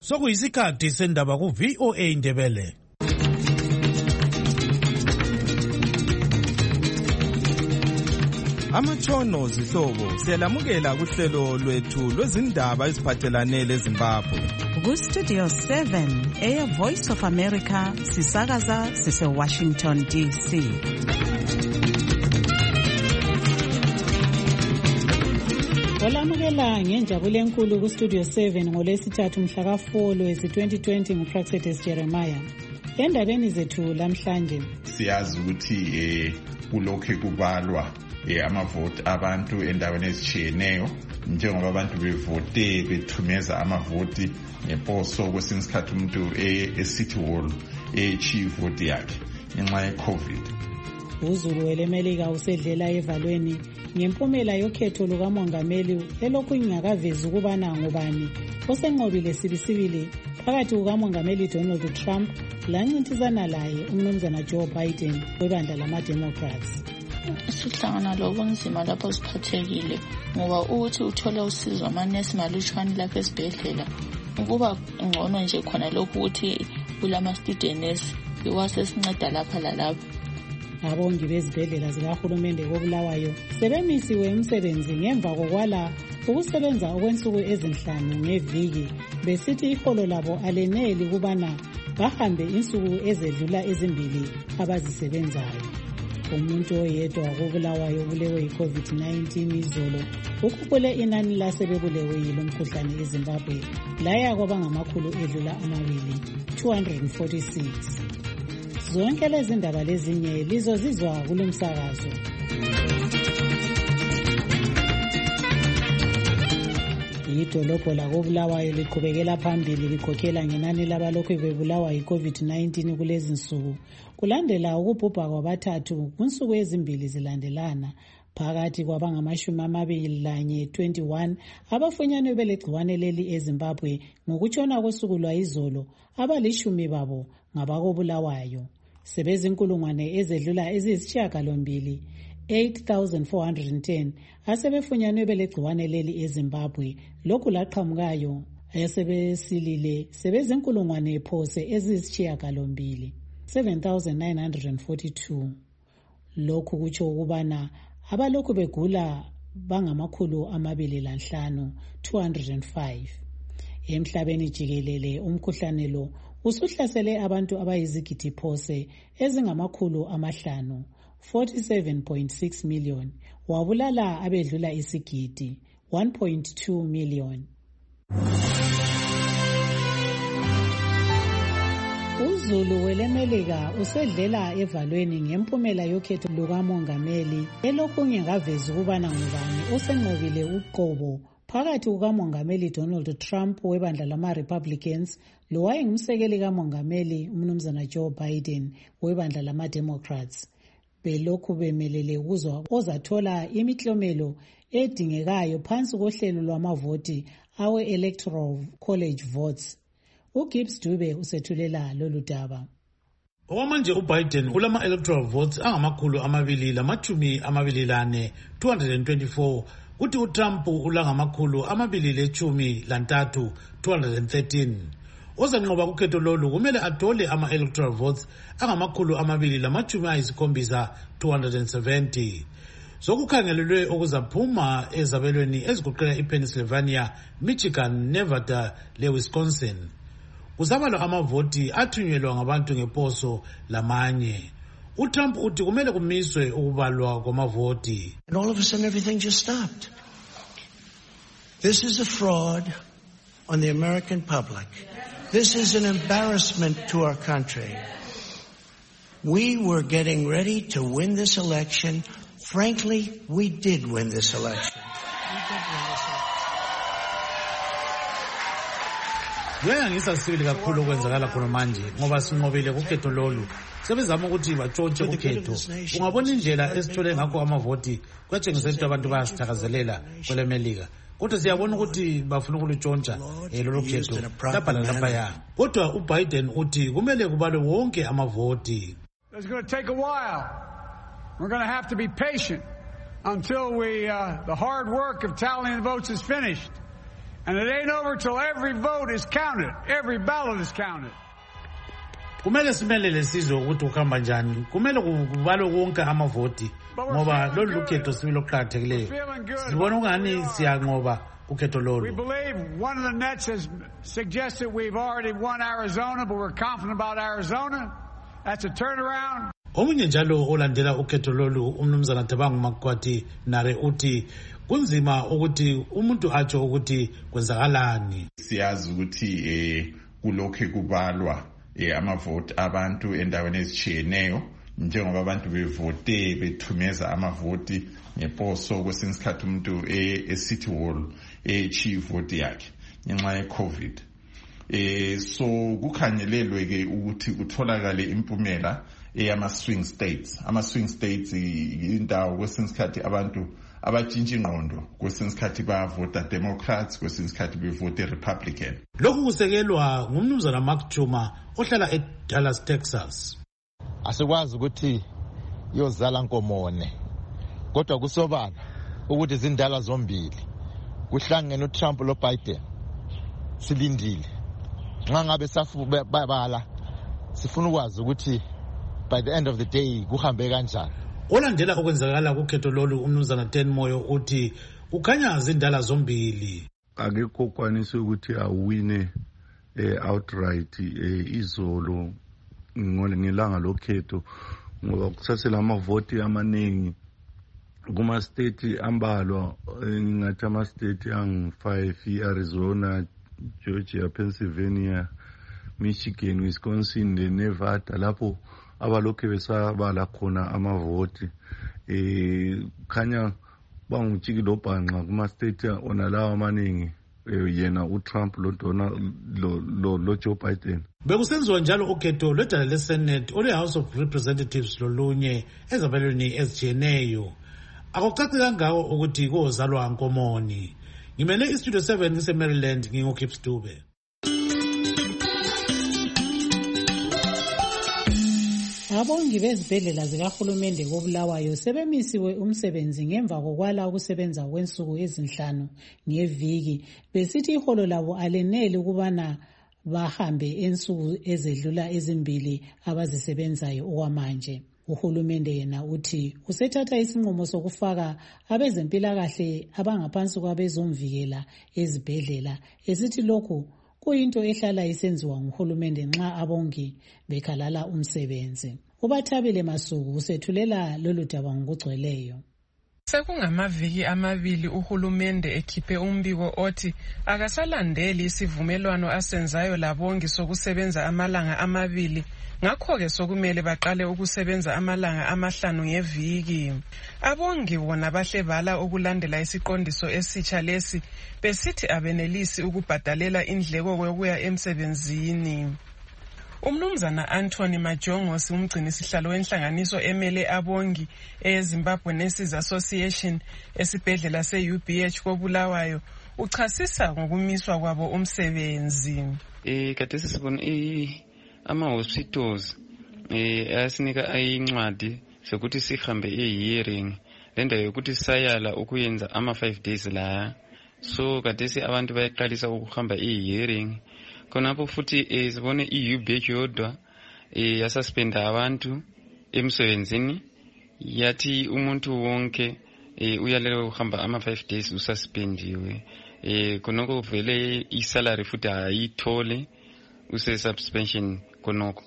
Sokuyisikhathi sendaba ku VOA Indebele. Amatshono zihlobo siyalamukela kuhlelo lwethu lwezindaba eziphathelane leZimbabwe. Ku Studio 7 Air Voice of America sisakaza sise Washington DC. Olamukela ngenjabulo enkulu ku Studio 7 ngolwesithathu mhla ka4 Lwezi-2020 nguPraxedes Jeremiah. Endabeni zethu lamhlanje siyazi ukuthi kulokho kubalwa amavoti abantu endaweni ezitshiyeneyo njengoba abantu bevote bethumeza amavoti ngeposo kwesinye isikhathi umuntu eCity Hall echief vote yakhe ngenxa yeCovid. uZulu welemelika usedlela evalweni ngempumela yokhetho lukamongameli elokhu ingakavezi ukubana ngubani osenqobile sibisibili phakathi kukamongameli Donald Trump lancintisana laye umnumzana Joe Biden webandla lama-Democrats. Sihlangana lobunzima lapho siphathekile ngoba ukuthi uthola usizo amanesi malutshwane lapha esibhedlela ukuba ngcono nje khona lokhu ukuthi kulama-students iwasesinceda lapha lalapha. Abongi bezibhedlela zikahulumende koBulawayo sebemisiwe emsebenzi ngemva kokwala ukusebenza okwensuku ezinhlanu ngeviki besithi iholo labo aleneli kubana bahambe insuku ezedlula ezimbili abazisebenzayo. Umuntu oyedwa koBulawayo ubulewe yi-COVID-19 izolo ukhuphule inani lasebebulewe yilo mkhuhlane eZimbabwe laya kwabangamakhulu edlula 246. Zonke lezi ndaba lezinye lizozizwa kulomsakazo. Idolobho lakoBulawayo liqhubekela phambili likhokhela ngenani labalokhu bebulawa yi-COVID-19 kulezinsuku kulandela ukubhubha kwabathathu kunsuku ezimbili zilandelana phakathi kwabangama-21 abafunyanwe belegciwane leli eZimbabwe ngokutshona kosuku lwayizolo abali10 babo ngabakoBulawayo. Sebezinkulungwane ezedlula eziyisishiyagalombili 8,410 asebefunyanwe belegciwane leli eZimbabwe lokhu laqhamukayo asebesilile sebezinkulungwane phose eziyisishiyagalombili 7,942. Lokhu kutsho ukubana abalokhu begula bangamakhulu 205 205. Emhlabeni jikelele umkhuhlane lo usuhlasele abantu abayizigidi phose ezingamakhulu 5 47.6 million wabulala abedlula isigidi 1.2 million. uZulu welemelika usedlela evalweni ngempumela yokhetho lukamongameli elokhu ingakavezi ukubana ngubani osenqobile uqobo phakathi kukamongameli Donald Trump webandla lama-Republicans lowayengumsekeli kamongameli umnumzana Joe Biden webandla lama-Democrats. Belokhu bemelele ukuzwa ozathola imiklomelo edingekayo phansi kohlelo lwamavoti awe-Electoral College votes. uGibbs Dube usethulela lolu daba. Okwamanje uBiden ulama-electoral votes angamakhulu 224 224 kuthi uTrump ulangamakhulu 213 213. Ozanqoba kukhetho lolu kumele athole ama-electoral votes angamakhulu 270 270. Sokukhangelelwe okuzaphuma ezabelweni ezigoqela iPennsylvania, Michigan, Nevada leWisconsin. Kuzabalwa amavoti athunyelwa ngabantu ngeposo lamanye. uTrump uthi kumele kumiswe ukubalwa kwamavoti. And all of a sudden everything just stopped. This is a fraud on the American public. This is an embarrassment to our country. We were getting ready to win this election. Frankly, we did win this election. Kuyangisa sibili kakhulu okwenzakala khona manje ngoba sinqobile kukhetho lolu. Sebezama ukuthi batshontshe ukhetho. Ungabona indlela esithole ngakho amavoti kwatshengisa ukuthi abantu bayasithakazelela kwelemelika. Kodwa siyabona ukuthi bafuna ukulutshontsha lolu khetho lapha lapha. Kodwa uBiden uthi kumele kubalwe wonke amavoti. It's going to take a while. We're going to have to be patient until the hard work of tallying the votes is finished. And it ain't over till every vote is counted. Every ballot is counted. Kumele simelele sizwe ukuthi ukuhamba njani. Kumele kubalwe konke amavoti ngoba lolu lukhetho sibilo kuqhakathekileyo. Sibona ungani siyanqoba ukhetho lolu. We believe one of the nets has suggested we've already won Arizona, but we're confident about Arizona. That's a turnaround. Omunye njalo olandela ukhetho lolu umnumzana Thabang Makwati Nare uthi kunzima ukuthi umuntu atsho ukuthi kwenzakalani. Siyazi ukuthi kulokho kubalwa amavoti abantu endaweni ezitshiyeneyo njengoba abantu bevote bethumeza amavoti ngeposo kwesinye isikhathi umuntu eCity Hall echief vote yakhe ngenxa yeCovid. So kukhangelelwe ke ukuthi kutholakale impumela ama-swing states. Ama-swing states indawo kwesinye isikhathi abantu abatshintsha ingqondo, kwesinye isikhathi bavota Democrats, kwesinye isikhathi bevota Republican. Lokhu kusekelwa ngumnumzana Mark Chuma ohlala eDallas, Texas. Asikwazi ukuthi yozala nkomone, kodwa kusobala ukuthi izindala zombili kuhlangene uTrump loBiden. Silindile nxa ngabe babala sifuna ukwazi ukuthi by the end of the day kuhambe kanjani. Olandela okwenzakala kukhetho lolu umnumzana Ten Moyo uthi kukhanya izindala zombili. Akekho kwanise ukuthi awine outright izolo ngelanga lokhetho ngoba kusasela amavoti amaningi kuma state ambalwa ngathi ama state ang5 Arizona, Georgia, Pennsylvania, Michigan, Wisconsin, Nevada lapho abalokhe besabala khona amavoti khanya bangutshiki lobhanqa kuma state onalawa amaningi yena uTrump lo Joe Biden. Bekusenziwa njalo ukhetho lwedala leSenate ole-House of Representatives lolunye ezabelweni ezitshiyeneyo. Akucaci kangako ukuthi kozalwa nkomoni. Ngimele iStudio 7 ngise-Maryland nginguKips Dube. Abongi bezibhedlela zikahulumende koBulawayo sebemisiwe umsebenzi ngemva kokwala ukusebenza kwensuku ezinhlanu ngeviki besithi iholo labo aleneli ukubana bahambe ensuku ezedlula ezimbili abazisebenzayo okwamanje. Uhulumende yena uthi usethatha isinqumo sokufaka abezempilakahle abangaphansi kwabezomvikela ezibhedlela esithi lokhu kuyinto ehlala isenziwa nguhulumende nxa abongi bekhalala umsebenzi. Ubathabile Masuku usethulela lolu daba ngokugcweleyo. Sekungamaviki amabili uhulumende ekhiphe umbiko othi akasalandeli isivumelwano asenzayo labongi sokusebenza amalanga amabili. Ngakho-ke sokumele baqale ukusebenza amalanga amahlanu ngeviki. Abongi bona bahle bala ukulandela isiqondiso esitsha lesi besithi abenelisi ukubhadalela indleko yokuya emsebenzini. Umnumzana Anthony Majongosi umgcini sihlalo wenhlanganiso emele abongi eZimbabwe Nurses Association esibhedlela seUBH koBulawayo uchasisa ngokumiswa kwabo umsebenzi. Khathesi sibona ama-hospitals ayasinika incwadi sokuthi sihambe hearing lenda yokuthi sayala ukuyenza ama-5 days la. So khathesi abantu bayaqalisa ukuhamba hearing khonapho futhi sibone iUBH yodwa yasuspenda abantu emsebenzini yathi umuntu wonke uyalelwe ukuhamba ama-5 days ususpendiwe. Khonoko vele isalary futhi ayithole use-suspension konoko.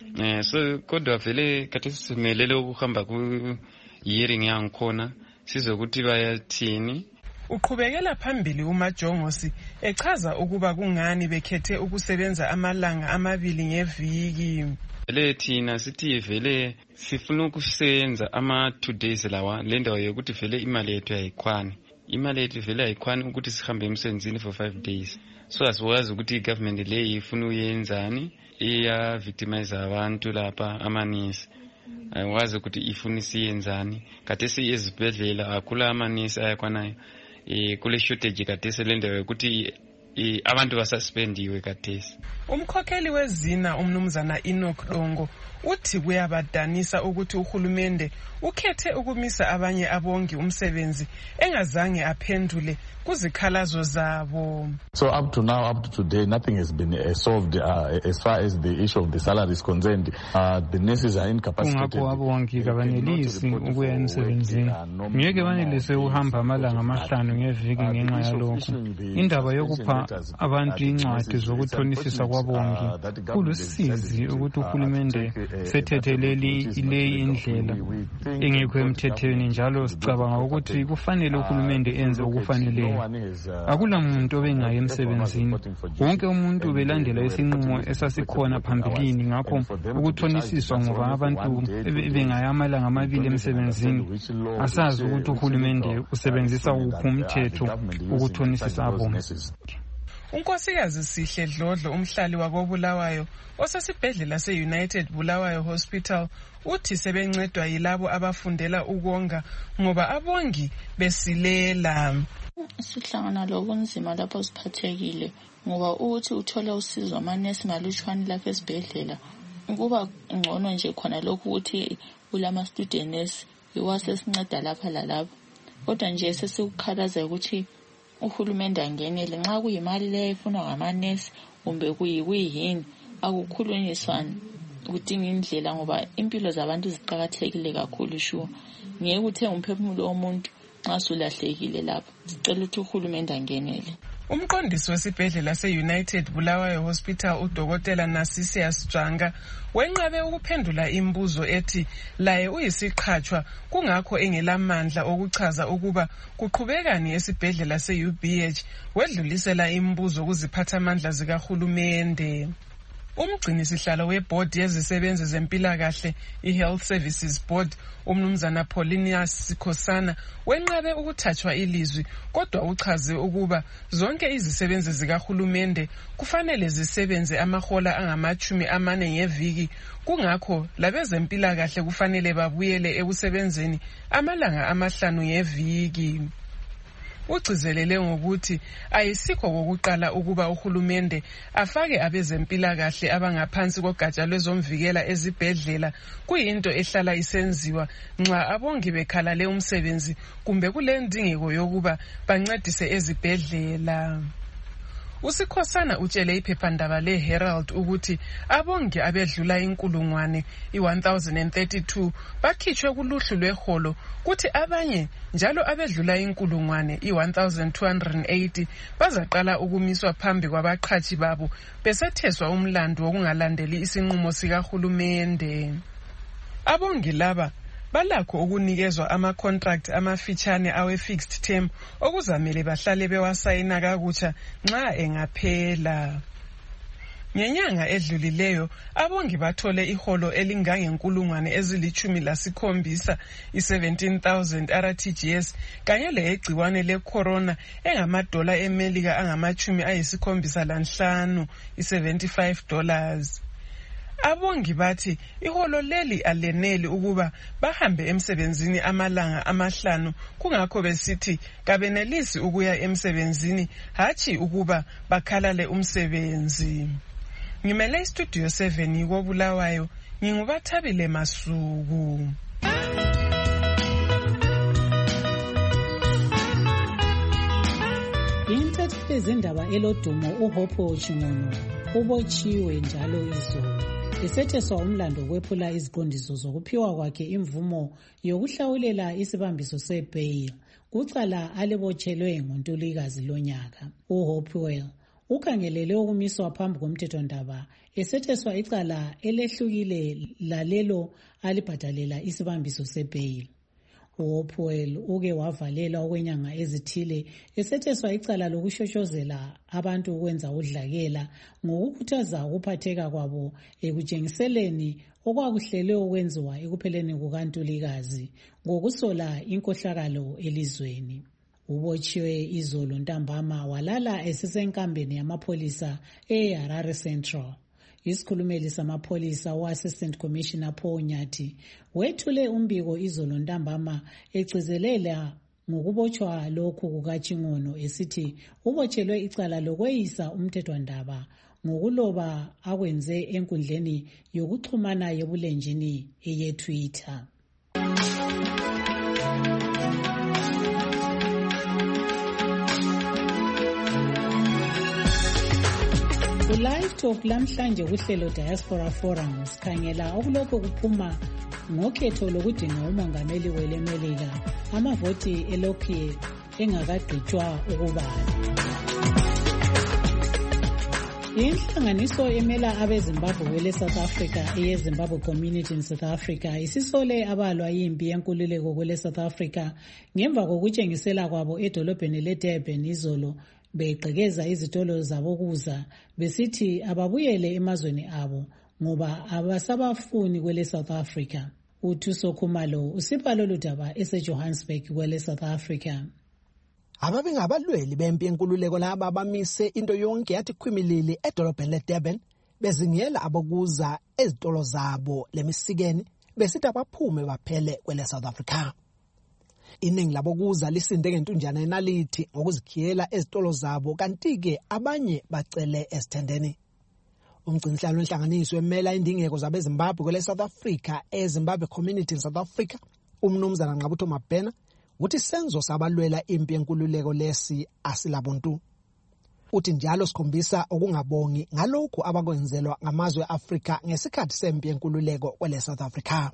So kodwa vele khathesi simelele ukuhamba ku-hearing yangikhona sizwe ukuthi bayathini. Uqhubekela phambili uMajongosi echaza ukuba kungani bekhethe ukusebenza amalanga amabili ngeviki. Vele thina sithi vele sifuna ukusebenza ama-2 days lawa lendawo yokuthi vele imali yethu ayikhwani. Imali yethu vele ayikhwani ukuthi sihambe emsebenzini for 5 days. So asiwazi ukuthi igovernment le ifuna uyenzani iya victimize abantu lapha amanisi. Ayiwazi ukuthi ifuna siyenzani. Khathesi ezibhedlela akula amanisi ayakwanayo. Kule shortage khathesi lendawo ukuthi abantu basuspendiwe kathesi. Umkhokheli wezina umnumzana Enoch Dongo uthi kuyabadanisa ukuthi uhulumende ukhethe ukumisa abanye abongi umsebenzi engazange aphendule kuzikhalazo zabo. So up to now, up to today, nothing has been solved as far as the issue of the salary is concerned. The nurses are incapacitated. Kungakho abongi kabanelisi ukuya emsebenzini. Ngeke banelise uhamba amalanga amahlanu ngeviki ngenxa yalokho. Indaba yokupha abantu incwadi zokuthonisisa kwabongi kulusizi ukuthi uhulumende sethetheleli leyi indlela engekho emthethweni, njalo sicabanga ukuthi kufanele uhulumende enze okufaneleyo. Akula muntu obengayo emsebenzini, wonke umuntu ubelandela isinqumo esasikhona phambilini. Ngakho ukuthonisiswa ngoba abantu bengayo amalanga amabili emsebenzini, asazi ukuthi uhulumende usebenzisa uphi umthetho ukuthonisisa abongi. Unkosikazi Sihle Dlodlo, umhlali wakobulawayo osesibhedlela se-United Bulawayo Hospital, uthi sebencedwa yilabo abafundela ukonga ngoba abongi besilela. Sihlangana lobunzima lapho siphathekile ngoba uthi uthola usizo amanesi malutshwane lapha esibhedlela. Kuba ngcono nje khona lokhu ukuthi ulama students iwasesinceda lapha lalapha. Kodwa nje sesikukhalaza ukuthi uhulumende angenele nxa kuyimali leyo ifunwa ngamanesi kumbe kuyini akukhulunyiswana kudinga indlela ngoba impilo zabantu ziqhakathekile kakhulu sho. Ngeke uthenga umphefumulo womuntu nxa sulahlekile lapha. Sicela ukuthi uhulumende angenele. Umqondisi wesibhedlela se-United Bulawayo Hospital uDokotela Narcissus Janga wenqabe ukuphendula imibuzo ethi laye uyisiqhatshwa kungakho engelamandla okuchaza ukuba kuqhubekani esibhedlela se-UBH wedlulisela imibuzo kuziphathamandla zikahulumende. Umgcini sihlalo webhodi yezisebenzi zempilakahle i-Health Services Board umnumzana Paulinius Sikhosana wenqabe ukuthathwa ilizwi, kodwa uchaze ukuba zonke izisebenzi zikahulumende kufanele zisebenze amahola angama-40 ngeviki, kungakho labezempilakahle kufanele babuyele ekusebenzeni amalanga 5 ngeviki. Ugcizelele ngokuthi ayisikho kokuqala ukuba uhulumende afake abezempilakahle abangaphansi kogatsha lwezomvikela ezibhedlela. Kuyinto ehlala isenziwa nxa abongi bekhalale umsebenzi kumbe kulendingeko yokuba bancedise ezibhedlela. Usikhosana utshele iphephandaba le-Herald ukuthi abongi abedlula 1032 bakhitshwe kuluhlu lweholo, kuthi abanye njalo abedlula 1280 bazaqala ukumiswa phambi kwabaqhatshi babo besetheswa umlando wokungalandeli isinqumo sikahulumende. Abongi laba balakho ukunikezwa ama-contract amafitshane awe-fixed term okuzamele bahlale bewasayina kakutsha nxa engaphela. Ngenyanga edlulileyo abongi bathole iholo elingange-17,000 i-17,000 RTGS kanye legciwane le-corona engamadola emelika angama-75 i-$75. Abongi bathi iholo leli aleneli ukuba bahambe emsebenzini amalanga 5, kungakho besithi kabenelisi ukuya emsebenzini hathi ukuba bakhalale umsebenzi. Ngimele istudio 7 yikobulawayo, ngingubathabile Masuku. Intatheli zindaba elodumo uHopho Chimono ubotshiwe njalo izolo esetheswa umlando kwephula iziqondiso zokuphiwa kwakhe imvumo yokuhlawulela isibambiso sebail kucala alibotshelwe ngoNtulikazi lonyaka. uHopewell ukhangelele ukumiswa phambi komthethondaba esetheswa icala elehlukile lalelo alibhadalela isibambiso sebail. uHopewell uke wavalelwa okwenyanga ezithile esetheswa icala lokushoshozela abantu ukwenza udlakela ngokukhuthaza ukuphatheka kwabo ekutshengiseleni okwakuhlelwe ukwenziwa ekupheleni kukaNtulikazi ngokusola inkohlakalo elizweni. Ubotshiwe izolo ntambama walala esisenkambeni yamapholisa eHarare Central. Isikhulumeli samapholisa u-Assistant Commissioner Paul Nyathi wethule umbiko izolo ntambama egcizelela ngokubotshwa lokhu kukaChingono esithi ubotshelwe icala lokweyisa umthethwandaba ngokuloba akwenze enkundleni yokuxhumana yebulenjini eyeTwitter. Live Talk lamhlanje kuhlelo Diaspora Forum sikhangela okulokho kuphuma ngokhetho lokudinga umongameli welemelika, amavoti elokhu engakagqitshwa ukubala. Inhlanganiso emela abeZimbabwe kwele South Africa eyeZimbabwe Community in South Africa isisole abalwa yimpi yenkululeko kwele South Africa ngemva kokutshengisela kwabo edolobheni leDurban izolo begqekeza izitolo zabokuza besithi ababuyele emazweni abo ngoba abasabafuni kwele South Africa. uThuso Khumalo usipha lolu daba eseJohannesburg kwele South Africa. Ababengabalweli bempi yenkululeko laba bamise into yonke yathi khwimilili edolobheni leDurban bezingela abokuza ezitolo zabo lemisikeni besithi abaphume baphele kwele South Africa. Iningi labokuza lisinde ngentunjana enalithi ngokuzikhiyela ezitolo zabo kanti-ke abanye bacele esithendeni. Umgcinihlalo wenhlanganiso emela indingeko zabeZimbabwe kwele South Africa eZimbabwe Community in South Africa umnumzana Nqabutho Mabhena uthi senzo sabalwela impi yenkululeko lesi asilabuntu. Uthi njalo sikhombisa okungabongi ngalokhu abakwenzelwa ngamazwe eAfrika ngesikhathi sempi yenkululeko kwele South Africa.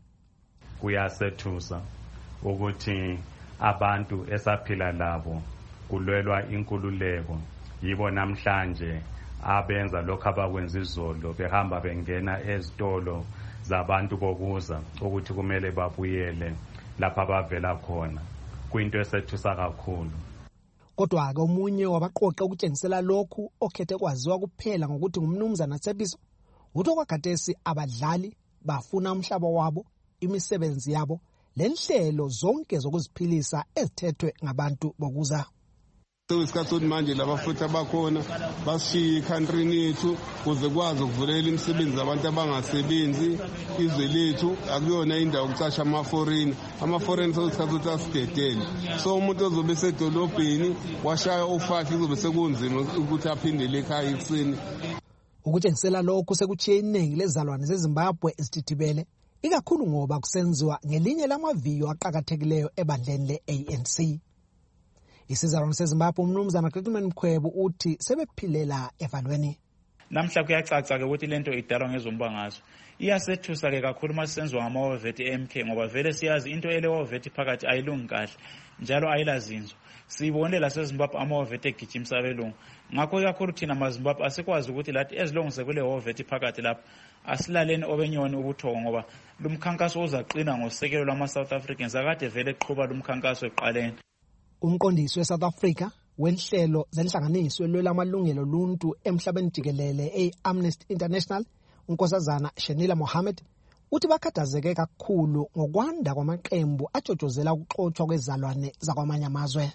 Kuyasethusa ukuthi abantu esaphila labo kulwelwa inkululeko yibo namhlanje abenza lokho abakwenza izolo behamba bengena ezitolo zabantu bokuza ukuthi kumele babuyele lapha bavela khona. Kuyinto esethusa kakhulu. Kodwa-ke omunye wabaqoqe ukutshengisela lokhu okhethe kwaziwa kuphela ngokuthi ngumnumzana Tsebiso uthi okwakhathesi abadlali bafuna umhlaba wabo, imisebenzi yabo lenhlelo zonke zokuziphilisa ezithethwe ngabantu bokuza. Isikhathi sokuthi manje laba futhi abakhona bashiya ekhantrini yethu kuze kwazi ukuvulela imisebenzi abantu abangasebenzi. Izwe lethu akuyona indawo ukucasha ama-foreign sosikhathi ukuthi asidedele. So umuntu ozobe esedolobheni washaya ofakhe kuzobe sekunzima ukuthi aphindele ekhaya ekuseni. Ukutshengisela lokhu sekuchiye iningi lezalwane zeZimbabwe ezithithibele ikakhulu ngoba kusenziwa ngelinye lamaviyo aqhakathekileyo ebandleni le-ANC. Isizalwane seZimbabwe umnumzana Crickman Mkhwebo uthi sebephilela evalweni. Namhla kuyacaca-ke ukuthi lento idalwa ngezombangazwe. Iyasethusa-ke kakhulu uma sisenziwa ngamawovethi MK ngoba vele siyazi into elewovethi phakathi ayilungi kahle njalo ayilazinzo. Siyibone laseZimbabwe amawovethi egijimisa abelungu. Ngakho kakhulu thina maZimbabwe asikwazi ukuthi lathi ezilongise kule wovethi phakathi lapha asilaleni obenyoni ubuthongo ngoba lumkhankaso uzaqina ngosekelo lwama-South Africans akade vele eqhuba lumkhankaso eqaleni. Umqondisi weSouth Africa wenhlelo zenhlanganiso elwela amalungelo oluntu emhlabeni jikelele e-Amnesty International unkosazana Shenila Mohammed uthi bakhathazeke kakhulu ngokwanda kwamaqembu atshotshozela ukuxotshwa kwezalwane zakwamanye amazwe.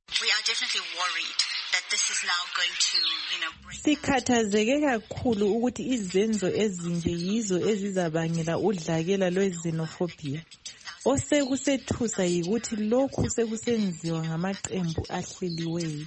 Sikhathazeke kakhulu ukuthi izenzo ezinje yizo ezizabangela udlakela lwezenophobia. Osekusethusa yikuthi lokhu sekusenziwa ngamaqembu ahleliweyo.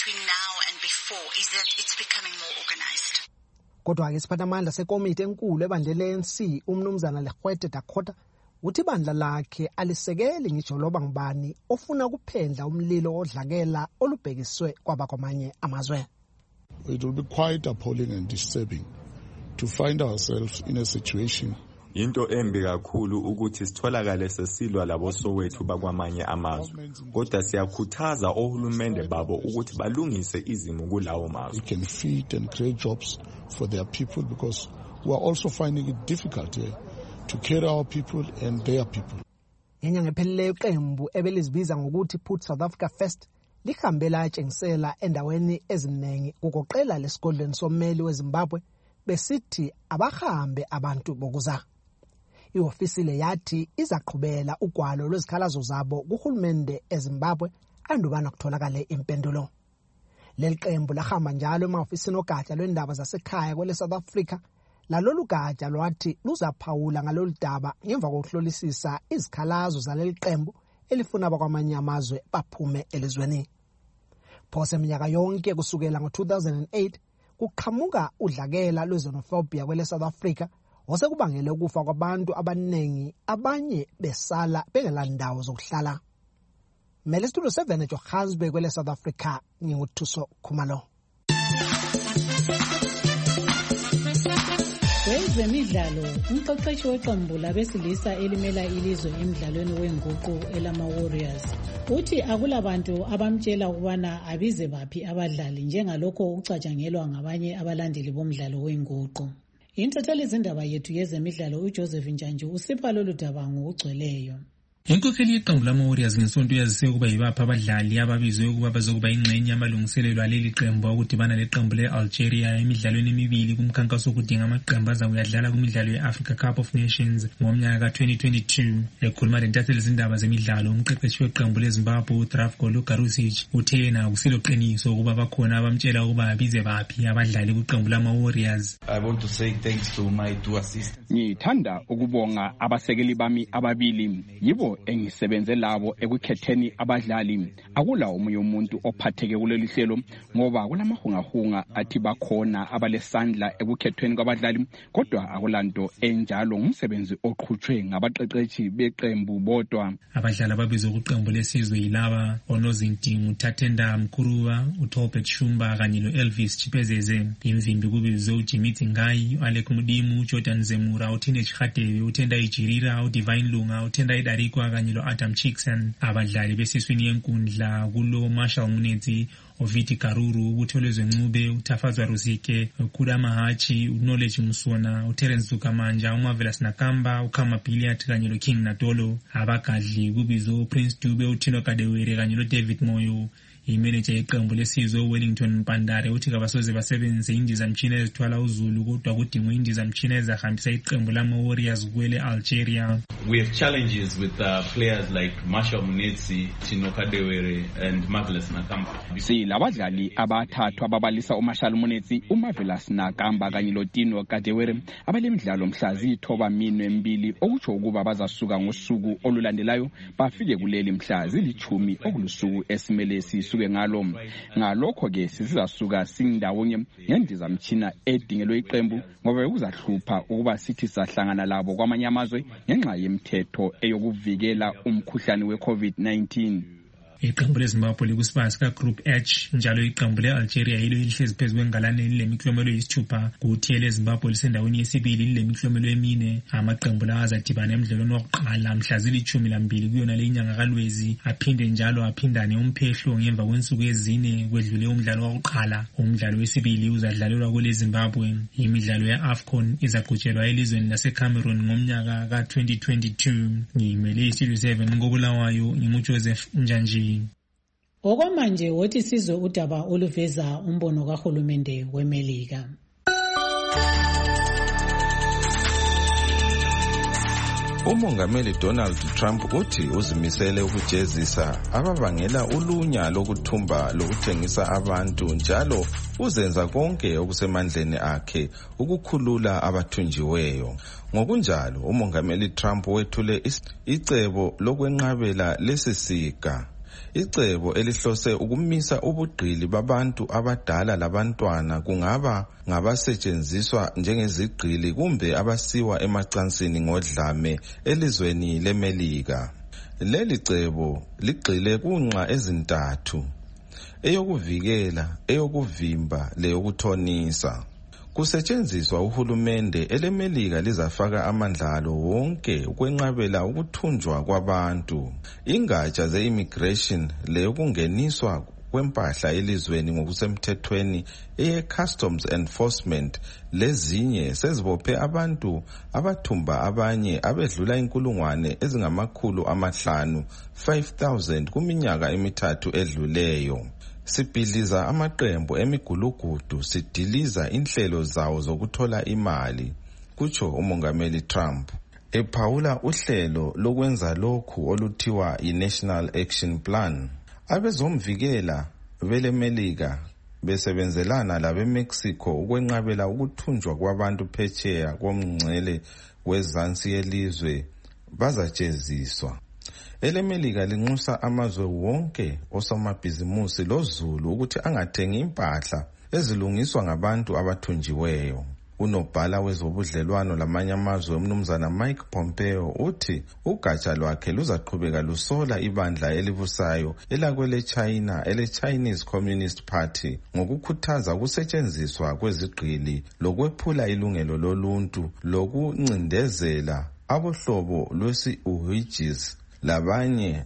Kodwa-ke isiphathamandla sekomiti enkulu ebandleni le-ANC umnumzana Legwete Dakota uthi ibandla lakhe alisekeli ngisho loba ngubani ofuna ukuphendla umlilo odlakela olubhekiswe kwabakwamanye amazwe. It will be quite appalling and disturbing to find ourselves in a situation. Into embi kakhulu ukuthi sitholakale sesilwa labo sowethu bakwamanye amazwe. Kodwa siyakhuthaza ohulumende babo ukuthi balungise izimo kulawo mazwe. We can feed and create jobs for their people because we are also finding it difficult to carry our people and their people. Ngenyanga ephelileyo iqembu ebelizibiza ngokuthi Put South Africa First lihambe latshengisela endaweni eziningi kugoqela lesigodlweni sommeli weZimbabwe besithi abahambe abantu bokuza. Iofisi le yathi izaqhubela ugwalo lwezikhalazo zabo kuhulumende eZimbabwe andubana kutholakale impendulo. Leli qembu lahamba njalo emaofisini ogatsha lwendaba zasekhaya kwele South Africa lalolu gatsha lwathi luzaphawula ngalolu daba ngemva kokuhlolisisa izikhalazo zaleli qembu elifuna abakwamanye amazwe baphume elizweni. Phose eminyaka yonke kusukela ngo-2008 kuqhamuka udlakela lwezenophobia kwele South Africa osekubangele ukufa kwabantu abaningi, abanye besala bengelandawo zokuhlala. Mele Studio 7 eJohannesburg kwele South Africa, nginguthuso Khumalo. Kwezemidlalo, umqeqeshi weqembu labesilisa elimela ilizwe emidlalweni wenguqu elama-Warriors uthi akulabantu abamtshela ukubana abize baphi abadlali njengalokho ucatshangelwa ngabanye abalandeli bomdlalo wenguqu. Intatheli izindaba yethu yezemidlalo uJoseph Njanji usipha lolu daba ngokugcweleyo. Inkokheli yeqembu lama-Warriors ngesonto yazise ukuba yibaphi abadlali ababizwe ukuba bazokuba ingxenye yamalungiselelo aleli qembu okudibana leqembu le-Algeria emidlalweni emibili kumkhankaso wokudinga amaqembu azakuyadlala kumidlalo ye-Africa Cup of Nations ngomnyaka ka-2022. Ekhuluma lentatheli izindaba zemidlalo, umqeqeshi weqembu leZimbabwe uDravko Lukarusic uthe yena akusilo qiniso ukuba bakhona abamtshela ukuba abize baphi abadlali kuqembu lama-Warriors. I want to say thanks to my two assistants. Ngithanda ukubonga abasekeli bami ababili, yibo engisebenze labo ekukhetheni abadlali. Akula omunye umuntu ophatheke kuleli hlelo ngoba kulamahungahunga athi bakhona abalesandla ekukhethweni kwabadlali, kodwa akulanto enjalo, ngumsebenzi oqhutshwe ngabaqeqeshi beqembu bodwa. Abadlali ababizwe kuqembu lesizwe yilaba Onozinti Muthatenda Mkuruwa, uTobert Shumba kanye lo-Elvis Chipezeze. Imvimbi kubizwe uJimmy Ngai, uAlec Mudimu, uJordan Zemura, uThine Chikhadewe, uTenda Ijirira, uDivine Lunga, uTenda Idarikwa kanye lo-Adam Chickson. Abadlali besiswini yenkundla kulo Marshall Munetsi, Oviti Karuru, uButhelezwe Ncube, uThafazwa Rusike, uKudama Hachi, uKnowledge Musona, uTerence Zukamanja, uMarvelous Nakamba, uKhama Billiard kanye loKing Natolo. Abagadli kubizwe uPrince Dube, uThino Kadewere kanye loDavid Moyo. Imanager yeqembu lesizwe uWellington Mpandare uthi kabasoze basebenzise indizamtshina ezithwala uzulu, kodwa kudingwa indizamtshina ezahambisa iqembu lama-Warriors kwele Algeria. We have challenges with players like Marshall Munetsi, Tino Kadewere and Marvelous Nakamba. Silabadlali abathathu ababalisa uMarshall Munetsi, uMarvelous Nakamba kanye loThino Kadewere abalemidlalo mhla ziyithoba-2 okutsho ukuba bazasuka ngosuku olulandelayo bafike kuleli mhla zili-10 okulusuku esimele sisuke ngalo. Ngalokho ke sizasuka sindawonye ngendizamtshina edingelwe iqembu ngoba kuzahlupha ukuba sithi sahlangana labo kwamanye amazwe ngenxa yemthetho eyokuvikela umkhuhlane we-COVID-19. Iqembu leZimbabwe likusibaya sika-Group H, njalo iqembu le-Algeria yilo elihlezi phezu kwengalane lilemiklomelo eyisithupha, kuthi eleZimbabwe lisendaweni yesibili lilemiklomelo 4. Amaqembu lawa azadibana emdlalweni wokuqala mhla zili-12 kuyona le inyanga kaLwezi, aphinde njalo aphindane umphehlo ngemva kwensuku 4 kwedlule umdlalo wokuqala. Umdlalo wesibili uzadlalelwa kule Zimbabwe. Imidlalo ye-AFCON izaqhutshelwa elizweni laseCameroon ngomnyaka ka-2022. Ngimele iStudio 7 ngobulawayo, nginguJoseph Njanji. Okwamanje wothi sizwe udaba oluveza umbono kahulumende weMelika. Umongameli Donald Trump uthi uzimisele ukujezisa ababangela ulunya lokuthumba lokuthengisa abantu, njalo uzenza konke okusemandleni akhe ukukhulula abathunjiweyo. Ngokunjalo, umongameli Trump wethule icebo lokwenqabela lesisiga, icebo elihlose ukumisa ubugqili babantu abadala labantwana, kungaba ngabasetshenziswa njengezigqili kumbe abasiwa emacansini ngodlame elizweni leMelika. Leli cebo ligxile kunxa ezintathu: eyokuvikela, eyokuvimba leyokuthonisa. Kusetshenziswa uhulumende eleMelika lizafaka amandla alo wonke ukwenqabela ukuthunjwa kwabantu. Ingatsha ze-immigration leyokungeniswa kwempahla elizweni ngokusemthethweni eye-customs enforcement lezinye sezibophe abantu abathumba abanye abedlula 5,000 kuminyaka emithathu edluleyo. Sibhidliza amaqembu emigulugudu, sidiliza inhlelo zawo zokuthola imali, kutsho umongameli Trump, ephawula uhlelo lokwenza lokhu oluthiwa yi-National Action Plan. Abezomvikela beleMelika besebenzelana labeMexico ukwenqabela ukuthunjwa kwabantu phetsheya komngcele wezansi yelizwe bazajeziswa. elemelika linxusa amazwe wonke osomabhizimusi lozulu ukuthi angathengi impahla ezilungiswa ngabantu abathunjiweyo. Unobhala wezobudlelwano lamanye amazwe umnumzana Mike Pompeo uthi ugatsha lwakhe luzaqhubeka lusola ibandla elibusayo elakwele China ele-Chinese Communist Party ngokukhuthaza ukusetshenziswa kwezigqili lokwephula ilungelo loluntu lokuncindezela abohlobo lwesi-Uyghurs labanye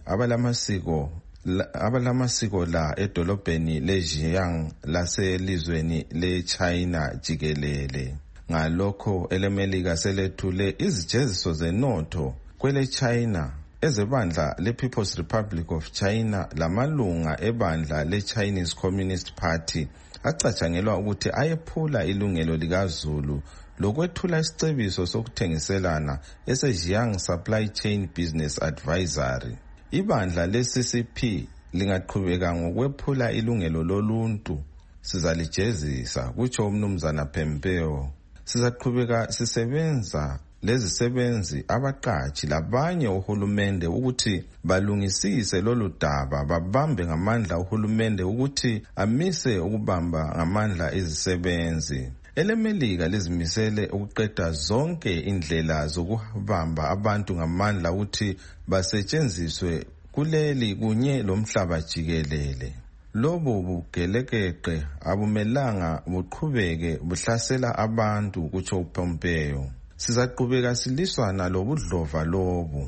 abalamasiko la edolobheni le-Xi'an laselizweni le-China jikelele. Ngalokho elemelika selethule izijeziso zenotho kwele-China ezebandla le-People's Republic of China lamalunga ebandla le-Chinese Communist Party acatshangelwa ukuthi ayephula ilungelo likazulu lokwethula isicebiso sokuthengiselana ese-Xi'an Supply Chain Business Advisory. Ibandla le-CCP lingaqhubeka ngokwephula ilungelo loluntu sizalijezisa, kutsho umnumzana Pompeo. Sizaqhubeka sisebenza lezisebenzi abaqatshi labanye uhulumende ukuthi balungisise lolu daba, babambe ngamandla uhulumende ukuthi amise ukubamba ngamandla izisebenzi. Elemelika lizimisele ukuqeda zonke indlela zokubamba abantu ngamandla ukuthi basetshenziswe kuleli kunye lomhlaba jikelele. Lobu bugelekeqe abumelanga buqhubeke buhlasela abantu, kutsho uPompeo. Sizaqhubeka siliswana lobudlova lobu.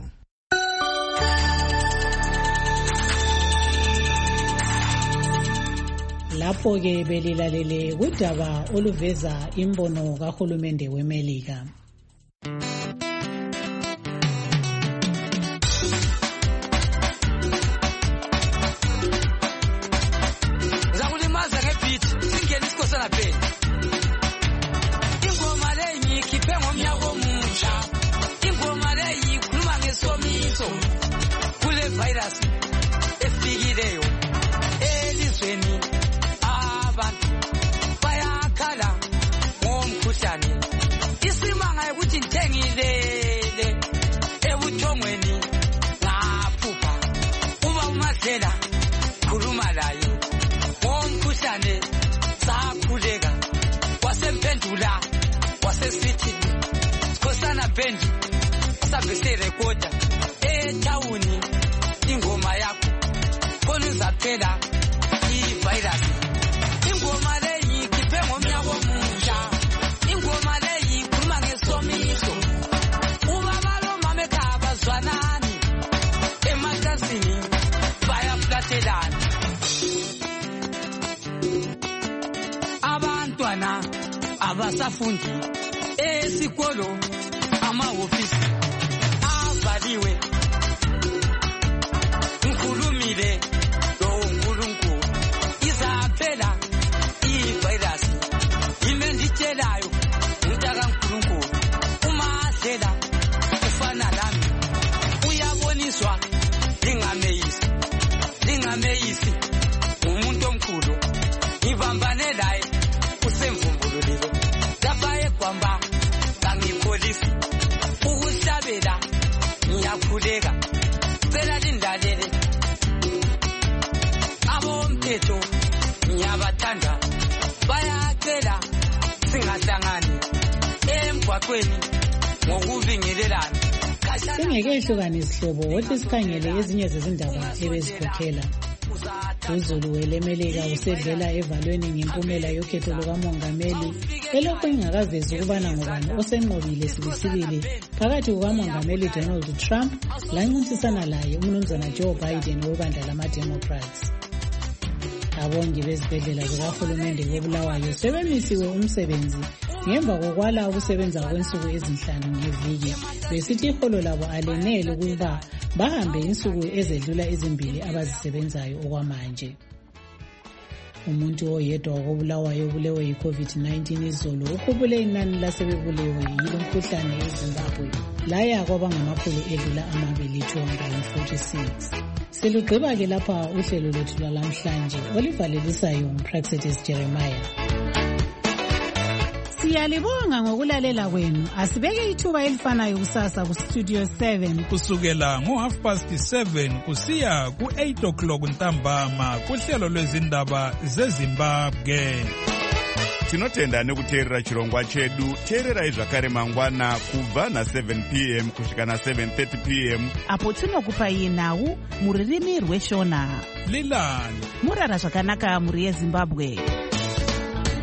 Lapho-ke belilalele kudaba oluveza imbono kahulumende weMelika. Zakulimaza ngebhithi singena isikhosana phela. Ingoma le ngikhiphe ngomnyaka omusha. Ingoma le ikhuluma ngesomiso kule virus efikileyo elizweni. Bayakhala ngomkhuhlane isimanga ukuthi ngithengilele ebuthongweni ngaphupha uba uMadlela khuluma laye ngomkhuhlane sakhuleka wasemphendula wasesithi sikhosana bhendi sabe sirekoda etawuni ingoma yakho khona uzaphela ivirus. Ingoma leyi khiphe ngomnyaka omusha. Ingoma leyi ikhuluma ngesomiso. Ubaba lomama ekhaya bazwanani ematasini bayaflatelana. Abantwana abasafundi esikolo amahofisi avaliwe. Ngikhulumile lo uNkulunkulu izaphela ivirus imenditshelayo umntaka uNkulunkulu uMadlela ufana lami uyaboniswa lingameyisi umuntu omkhulu ngibambane laye usemvumbululile lapha egwamba kangikholisi ukuhlabela ngiyakhuleka cela lindalele abomthetho ngiyabathanda bayacela singahlangani emgwaqweni ngokubingelelana. Singekehluka nesihlobo wothi sikhangele ezinye zezindaba ebezikhokhela. Uzulu welemelika usedlela evalweni ngempumela yokhetho lukamongameli elokhu ingakavezi ukubana ngubani osenqobile sibisibili phakathi kukamongameli Donald Trump lancintisana laye umnumzana Joe Biden webandla lama-Democrats. Abongi bezibhedlela zikahulumende koBulawayo sebemisiwe umsebenzi ngemva kokwala ukusebenza kwensuku ezinhlanu ngeviki besithi iholo labo alenele ukuba bahambe insuku ezedlula ezimbili abazisebenzayo okwamanje. Umuntu oyedwa koBulawayo ubulewe yi-COVID-19 izolo ukhubule inani lasebebulewe yilo mkhuhlane eZimbabwe laya kwabangamakhulu edlula 246. Silugqiba-ke lapha uhlelo lwethu lwalamhlanje olivalelisayo nguPraxetis Jeremiah. Siyalibonga ngokulalela kwenu. Asibeke ithuba elifanayo kusasa ku Studio 7 kusukela ngo7:30 kusiya ku8 o'clock ntambama kuhlelo lwezindaba zeZimbabwe. Tinotenda nekuteerera chirongwa chedu. Teererai zvakare mangwana kubva na7 p.m. kusvika na7:30 p.m. apo tinokupai nhau muririmi rweshona. Lilani murara zvakanaka muri yeZimbabwe.